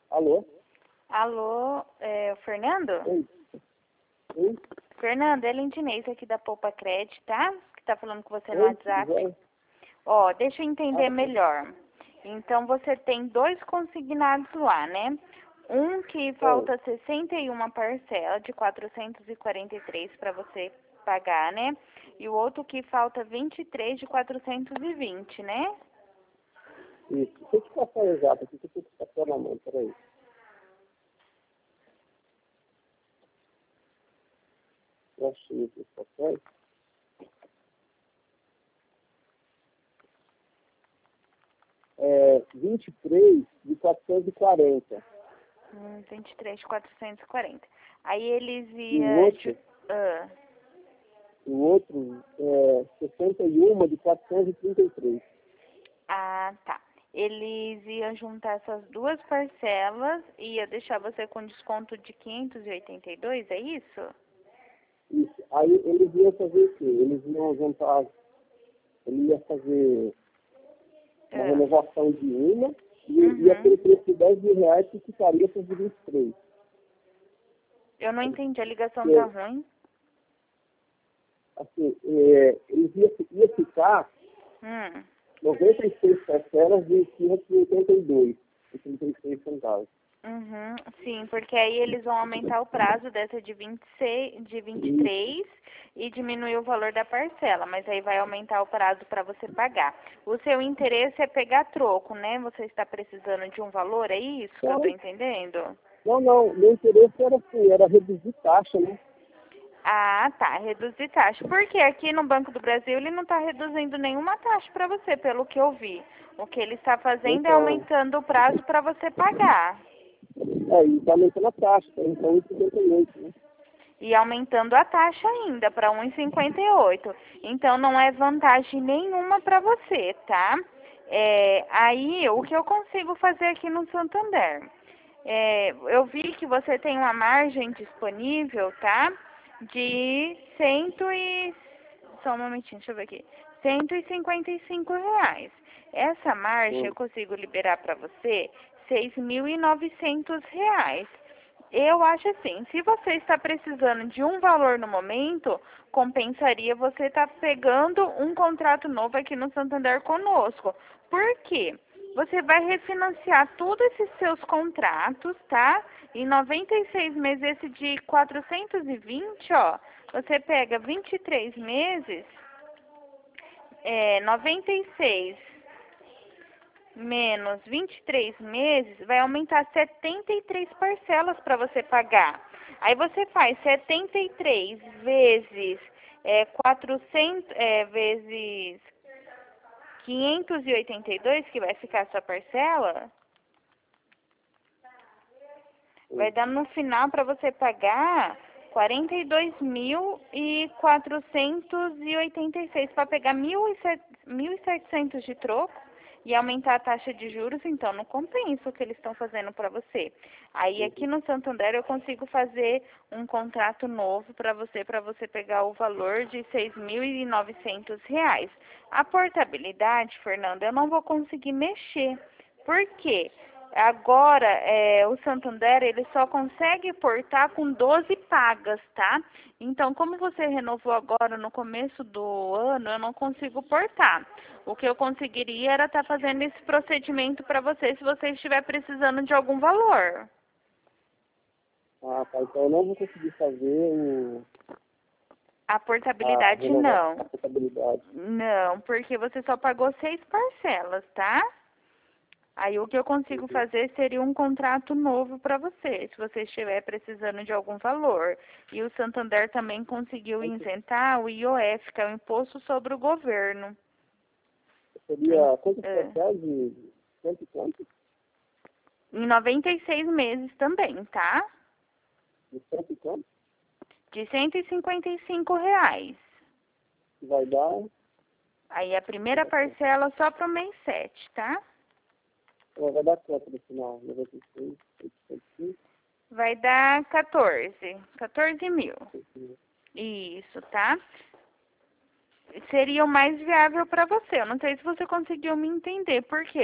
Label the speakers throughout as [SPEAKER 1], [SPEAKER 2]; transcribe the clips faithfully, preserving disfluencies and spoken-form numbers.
[SPEAKER 1] Alô?
[SPEAKER 2] Alô, é o Fernando?
[SPEAKER 1] Oi. Oi?
[SPEAKER 2] Fernando, é Lindinês aqui da Poupa Crédito, tá? Que tá falando com você no
[SPEAKER 1] Oi, tudo
[SPEAKER 2] WhatsApp.
[SPEAKER 1] bem?
[SPEAKER 2] Ó, deixa eu entender
[SPEAKER 1] Ah, sim.
[SPEAKER 2] melhor. Então, você tem dois consignados lá, né? Um que
[SPEAKER 1] Oi.
[SPEAKER 2] falta sessenta e uma parcela de quatrocentos e quarenta e três para você pagar, né? E o outro que falta vinte e três de quatrocentos e vinte, né?
[SPEAKER 1] Isso. Deixa eu te passar o exato aqui, que eu tenho que passar na mão, peraí. Eu achei aqui os papéis. É vinte e três de quatrocentos e quarenta.
[SPEAKER 2] Hum, vinte e três de quatrocentos e quarenta. Aí eles
[SPEAKER 1] E o
[SPEAKER 2] iam...
[SPEAKER 1] outro,
[SPEAKER 2] Ah,
[SPEAKER 1] o outro é sessenta e um de quatrocentos e trinta e três.
[SPEAKER 2] ah, tá. Eles iam juntar essas duas parcelas e ia deixar você com desconto de quinhentos e oitenta e dois, é isso?
[SPEAKER 1] Isso. Aí eles iam fazer o quê? Eles iam juntar, ele ia fazer uma
[SPEAKER 2] Ah,
[SPEAKER 1] renovação de uma e, e aquele
[SPEAKER 2] uhum.
[SPEAKER 1] preço de dez mil reais que ficaria para os vinte e três.
[SPEAKER 2] Eu não entendi, a ligação tá
[SPEAKER 1] Porque,
[SPEAKER 2] ruim.
[SPEAKER 1] assim, é, eles iam ia ficar
[SPEAKER 2] Hum.
[SPEAKER 1] noventa e seis parcelas de quinhentos e oitenta e dois e trinta e seis centavos.
[SPEAKER 2] Uhum, sim, porque aí eles vão aumentar o prazo dessa de vinte e seis, de vinte e
[SPEAKER 1] Isso.
[SPEAKER 2] três e diminuir o valor da parcela, mas aí vai aumentar o prazo para você pagar. O seu interesse é pegar troco, né? Você está precisando de um valor, é isso que eu estou
[SPEAKER 1] Então,
[SPEAKER 2] entendendo?
[SPEAKER 1] não, não, meu interesse era assim, era reduzir taxa, né?
[SPEAKER 2] Ah, tá, reduzir taxa. Porque aqui no Banco do Brasil ele não está reduzindo nenhuma taxa para você, pelo que eu vi. O que ele está fazendo é
[SPEAKER 1] Então,
[SPEAKER 2] aumentando o prazo para você pagar.
[SPEAKER 1] é, e está aumentando a taxa, tá? Então um e cinquenta e oito, né?
[SPEAKER 2] E aumentando a taxa ainda para um e cinquenta e oito. Então não é vantagem nenhuma para você, tá? É, aí o que eu consigo fazer aqui no Santander? É, eu vi que você tem uma margem disponível, tá? De cento e... Só um momentinho, deixa eu ver aqui. cento e cinquenta e cinco reais. Essa margem eu
[SPEAKER 1] Hum.
[SPEAKER 2] consigo liberar para você seis mil e novecentos reais. Eu acho assim, se você está precisando de um valor no momento, compensaria você estar pegando um contrato novo aqui no Santander conosco. Por quê? Você vai refinanciar todos esses seus contratos, tá? Em noventa e seis meses, esse de quatrocentos e vinte, ó, você pega vinte e três meses, é, noventa e seis menos vinte e três meses, vai aumentar setenta e três parcelas para você pagar. Aí você faz setenta e três vezes é, quatrocentos, é, vezes quinhentos e oitenta e dois, que vai ficar a sua parcela, vai
[SPEAKER 1] Hum.
[SPEAKER 2] dar no final para você pagar quarenta e dois mil e quatrocentos e oitenta e seis para pegar mil e setecentos de troco e aumentar a taxa de juros, então não compensa o que eles estão fazendo para você. Aí aqui no Santander eu consigo fazer um contrato novo para você, para você pegar o valor de seis mil e novecentos reais. A portabilidade, Fernanda, eu não vou conseguir mexer. Por quê? Agora, é, o Santander, ele só consegue portar com doze pagas, tá? Então, como você renovou agora no começo do ano, eu não consigo portar. O que eu conseguiria era estar fazendo esse procedimento para você, se você estiver precisando de algum valor.
[SPEAKER 1] Ah, tá. Então eu não vou conseguir fazer o,
[SPEAKER 2] A
[SPEAKER 1] a
[SPEAKER 2] portabilidade,
[SPEAKER 1] renovação
[SPEAKER 2] não.
[SPEAKER 1] da portabilidade.
[SPEAKER 2] Não, porque você só pagou seis parcelas, tá? Aí o que eu consigo
[SPEAKER 1] Uhum.
[SPEAKER 2] fazer seria um contrato novo para você, se você estiver precisando de algum valor. E o Santander também conseguiu
[SPEAKER 1] Quanto
[SPEAKER 2] isentar o I O F, que é o Imposto sobre o Governo. Em,
[SPEAKER 1] seria quantos
[SPEAKER 2] é,
[SPEAKER 1] parcelas de cento e quanto?
[SPEAKER 2] em noventa e seis meses também, tá?
[SPEAKER 1] De cento e quanto?
[SPEAKER 2] De cento e cinquenta e cinco reais.
[SPEAKER 1] Que vai dar.
[SPEAKER 2] Aí a primeira parcela só para o mês sete, tá?
[SPEAKER 1] Ela vai dar quanto no final? noventa e seis, oitenta e cinco?
[SPEAKER 2] Vai dar quatorze. quatorze mil.
[SPEAKER 1] Uhum.
[SPEAKER 2] Isso, tá? Seria o mais viável para você. Eu não sei se você conseguiu me entender. Por quê?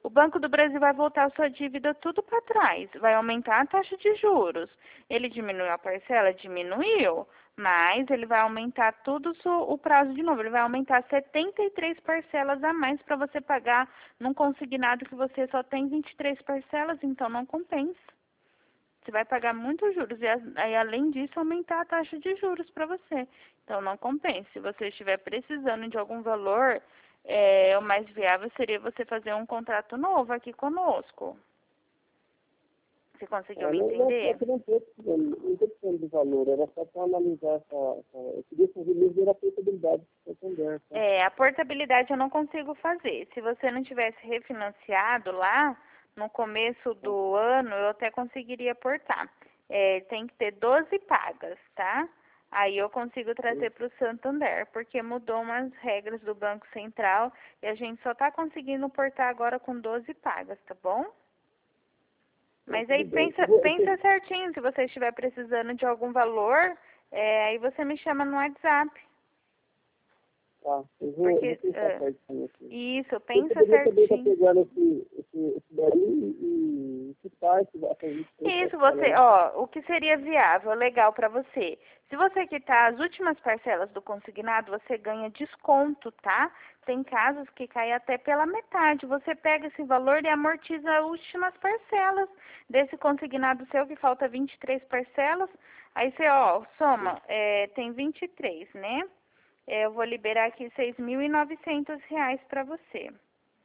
[SPEAKER 2] o Banco do Brasil vai voltar a sua dívida tudo para trás, vai aumentar a taxa de juros. Ele diminuiu a parcela? Diminuiu, mas ele vai aumentar tudo o prazo de novo. Ele vai aumentar setenta e três parcelas a mais para você pagar num consignado que você só tem vinte e três parcelas, então não compensa. Você vai pagar muitos juros e, aí, além disso, aumentar a taxa de juros para você. Então, não compensa. Se você estiver precisando de algum valor, é, o mais viável seria você fazer um contrato novo aqui conosco. Você conseguiu
[SPEAKER 1] É,
[SPEAKER 2] me
[SPEAKER 1] não, não,
[SPEAKER 2] entender?
[SPEAKER 1] não estou precisando, não estou precisando de valor, era só para analisar essa, essa... Eu queria fazer mesmo a portabilidade do Santander. Tá?
[SPEAKER 2] É, a portabilidade eu não consigo fazer. Se você não tivesse refinanciado lá, no começo do ano, eu até conseguiria portar. É, tem que ter doze pagas, tá? Aí eu consigo trazer para o Santander, porque mudou umas regras do Banco Central e a gente só está conseguindo portar agora com doze pagas, tá bom? Mas aí pensa, pensa certinho, se você estiver precisando de algum valor, é, aí você me chama no WhatsApp.
[SPEAKER 1] Tá, eu vou,
[SPEAKER 2] Porque,
[SPEAKER 1] eu vou pensar
[SPEAKER 2] uh,
[SPEAKER 1] certinho aqui.
[SPEAKER 2] isso,
[SPEAKER 1] Eu
[SPEAKER 2] pensa
[SPEAKER 1] poderia também estar
[SPEAKER 2] certinho.
[SPEAKER 1] pegando esse, esse, esse daí e, e quitar esse, essa vinte e três
[SPEAKER 2] Isso, você, ó, o que seria viável, legal para você. Se você quitar as últimas parcelas do consignado, você ganha desconto, tá? Tem casos que cai até pela metade. Você pega esse valor e amortiza as últimas parcelas desse consignado seu, que falta vinte e três parcelas. Aí você, ó, soma, é, tem vinte e três, né? É, eu vou liberar aqui seis mil e novecentos reais para você.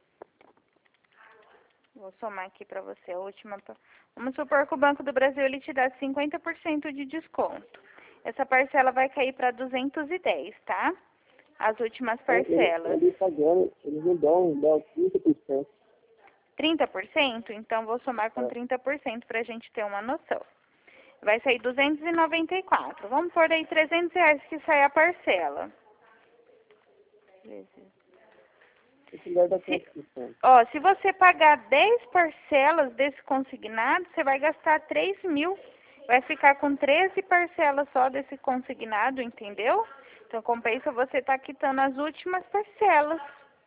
[SPEAKER 2] Vou somar aqui para você a última. Vamos supor que o Banco do Brasil ele te dá cinquenta por cento de desconto. Essa parcela vai cair para duzentos e dez, tá? As últimas parcelas.
[SPEAKER 1] Ele, ele pagando, eles não dão, dão trinta por cento.
[SPEAKER 2] trinta por cento? Então, vou somar com
[SPEAKER 1] É.
[SPEAKER 2] trinta por cento para a gente ter uma noção. Vai sair duzentos e noventa e quatro. Vamos pôr aí trezentos reais que sai a parcela.
[SPEAKER 1] Esse lugar dá
[SPEAKER 2] Se,
[SPEAKER 1] quantos por cento?
[SPEAKER 2] ó, se você pagar dez parcelas desse consignado, você vai gastar três mil. Vai ficar com treze parcelas só desse consignado, entendeu? Então, compensa você estar tá quitando as últimas parcelas.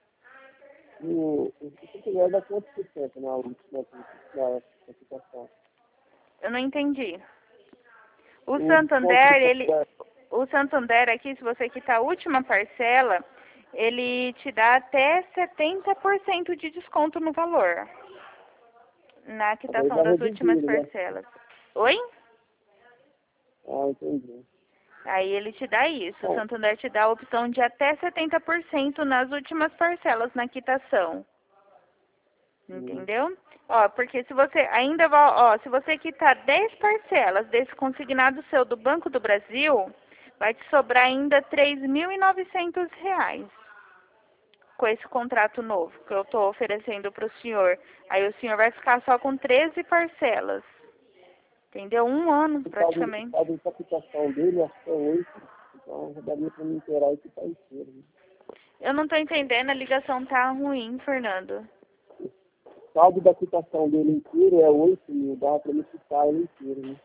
[SPEAKER 1] E esse lugar dá quantos por cento na última na aplicação?
[SPEAKER 2] Eu não entendi. O
[SPEAKER 1] O
[SPEAKER 2] Santander,
[SPEAKER 1] desconto
[SPEAKER 2] ele, o Santander aqui, se você quitar a última parcela, ele te dá até setenta por cento de desconto no valor. Na quitação das últimas parcelas. Oi?
[SPEAKER 1] Ah, entendi.
[SPEAKER 2] Aí ele te dá isso. O
[SPEAKER 1] Bom,
[SPEAKER 2] Santander te dá a opção de até setenta por cento nas últimas parcelas na quitação. Entendeu? Hum. Ó, porque se você ainda vai, ó, se você quitar dez parcelas desse consignado seu do Banco do Brasil, vai te sobrar ainda três mil e novecentos reais com esse contrato novo que eu estou oferecendo para o senhor. Aí o senhor vai ficar só com treze parcelas. Entendeu? Um ano, praticamente.
[SPEAKER 1] O saldo de captação dele, acho que é oito. Então, já daria para me inteirar e quitar inteiro. Né?
[SPEAKER 2] Eu não estou entendendo, a ligação tá ruim, Fernando.
[SPEAKER 1] O saldo da quitação dele inteiro é oito mil, dá para me quitar ele inteiro. Né?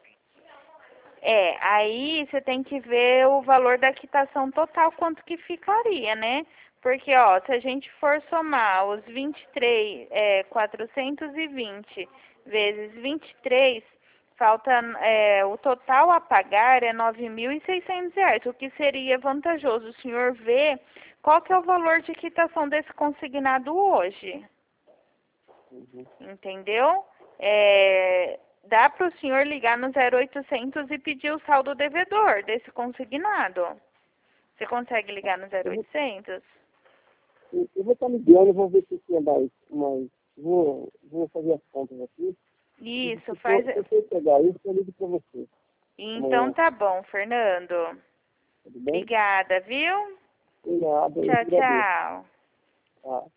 [SPEAKER 2] É, aí você tem que ver o valor da quitação total, quanto que ficaria, né? Porque, ó, se a gente for somar os vinte e três, é, quatrocentos e vinte vezes vinte e três, falta, é, o total a pagar é nove mil e seiscentos reais, o que seria vantajoso o senhor ver qual que é o valor de quitação desse consignado hoje. Uhum. Entendeu? É, dá para o senhor ligar no zero oitocentos e pedir o saldo devedor desse consignado. Você consegue ligar no zero oitocentos?
[SPEAKER 1] Eu, eu vou estar ligando, vou ver se é mais, mais vou, vou fazer as contas aqui.
[SPEAKER 2] Isso,
[SPEAKER 1] se
[SPEAKER 2] faz...
[SPEAKER 1] Se eu pegar isso, eu ligo para você.
[SPEAKER 2] Então
[SPEAKER 1] Amanhã.
[SPEAKER 2] tá bom, Fernando.
[SPEAKER 1] Tudo bem?
[SPEAKER 2] Obrigada, viu?
[SPEAKER 1] Obrigado,
[SPEAKER 2] Tchau, tchau.
[SPEAKER 1] Tá.